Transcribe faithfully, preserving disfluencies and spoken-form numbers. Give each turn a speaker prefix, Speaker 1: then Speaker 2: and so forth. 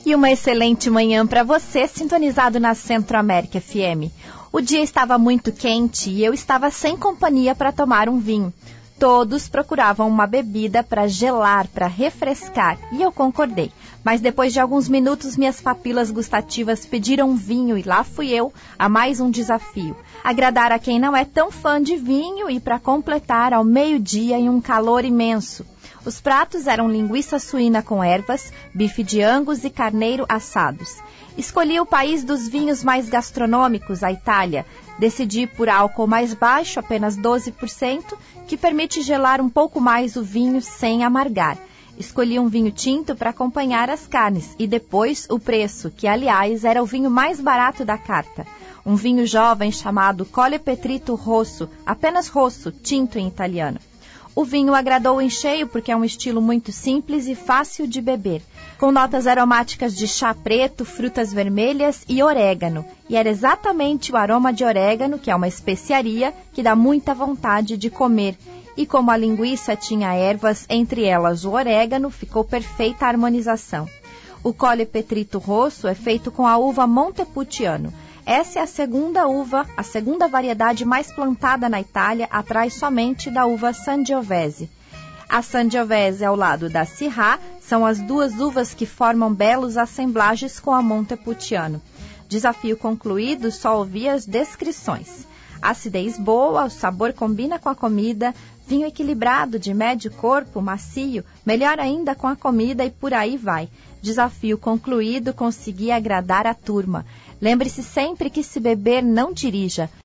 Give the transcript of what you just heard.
Speaker 1: E uma excelente manhã para você, sintonizado na Centro América F M. O dia estava muito quente e eu estava sem companhia para tomar um vinho. Todos procuravam uma bebida para gelar, para refrescar, e eu concordei. Mas depois de alguns minutos, minhas papilas gustativas pediram vinho e lá fui eu a mais um desafio. Agradar a quem não é tão fã de vinho e para completar ao meio-dia em um calor imenso. Os pratos eram linguiça suína com ervas, bife de angus e carneiro assados. Escolhi o país dos vinhos mais gastronômicos, a Itália. Decidi por álcool mais baixo, apenas doze por cento, que permite gelar um pouco mais o vinho sem amargar. Escolhi um vinho tinto para acompanhar as carnes e depois o preço, que aliás era o vinho mais barato da carta. Um vinho jovem chamado Colle Petrito Rosso, apenas rosso, tinto em italiano. O vinho agradou em cheio porque é um estilo muito simples e fácil de beber, com notas aromáticas de chá preto, frutas vermelhas e orégano. E era exatamente o aroma de orégano, que é uma especiaria, que dá muita vontade de comer. E como a linguiça tinha ervas, entre elas o orégano, ficou perfeita a harmonização. O Colle Petrito Rosso é feito com a uva Montepulciano. Essa é a segunda uva, a segunda variedade mais plantada na Itália, atrás somente da uva Sangiovese. A Sangiovese ao lado da Syrah são as duas uvas que formam belos assemblagens com a Montepulciano. Desafio concluído, só ouvi as descrições. Acidez boa, o sabor combina com a comida, vinho equilibrado, de médio corpo, macio, melhor ainda com a comida e por aí vai. Desafio concluído, consegui agradar a turma. Lembre-se sempre que se beber, não dirija.